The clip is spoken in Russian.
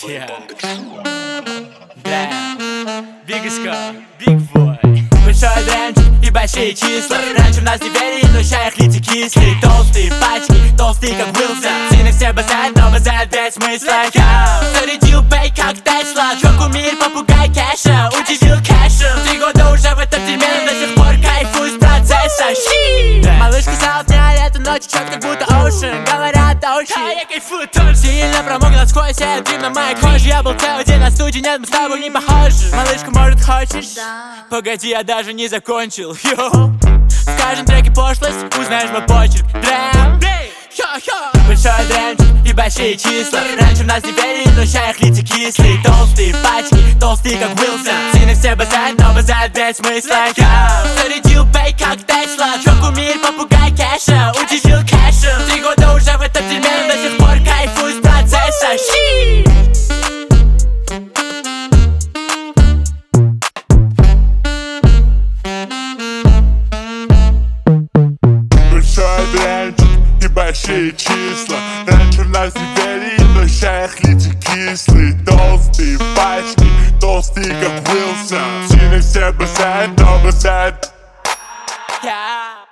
Big boy. Большой дрянчик и большие числа. Раньше в нас не верили, но ща их лица кислые. Толстые пачки, толстые как Уилсон. Сильно все базают, но базают без смысла. Зарядил бей как Тесла. Чё кумир, попугай кэша, удивил кэшем. 3 года уже в этом дерьме, но до сих пор кайфую с процесса. Малышка сказала мне, лето ночью чёт как будто ocean. Говорят очень, я кайфую тоже. Сильно промок насквозь, я дым на моей коже. Я был целый день на студии, нет, мы с тобой не похожи. Малышка, может, хочешь? Погоди, я даже не закончил. В каждом треке пошлость, узнаешь мой почерк. Дрям, большой дрянчик и большие числа. Раньше в нас не верили, но ща их лица кислые. Толстые пачки, толстые как Уилсон. Сильно все базают, но базают без смысла. Зарядил бей как Тесла. Чё кумир, попугай кэша, удивил кэшем. 3 года уже в этом дерьме, но до сих пор кайфую с процесса. Большие числа. Раньше в нас не верили, но ща их лица кислые. Толстые пачки, толстые как Уилсон. Сильно все базают, но базают.